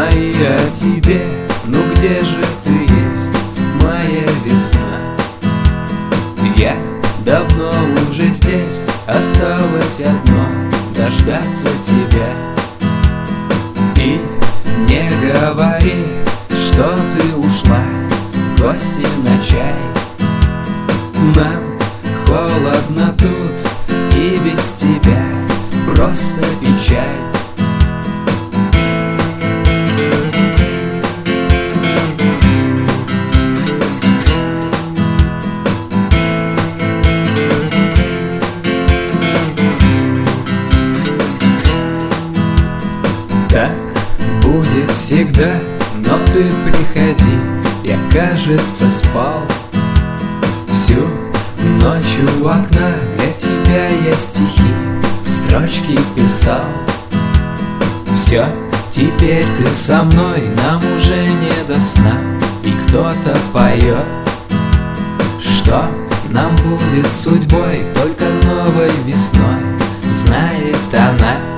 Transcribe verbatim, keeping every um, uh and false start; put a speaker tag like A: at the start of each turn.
A: мои о тебе. Ну где же ты есть, моя весна? Я давно уже здесь, осталось одно — дождаться тебя. И не говори, что ты ушла в гости на чай. Нам холодно тут и без тебя, просто печаль. Так будет всегда, но ты приходи. Я, кажется, спал всю ночь у окна. Для тебя я стихи в строчки писал. Все, теперь ты со мной, нам уже не до сна. И кто-то поет, что нам будет судьбой только новой весной. Знает она,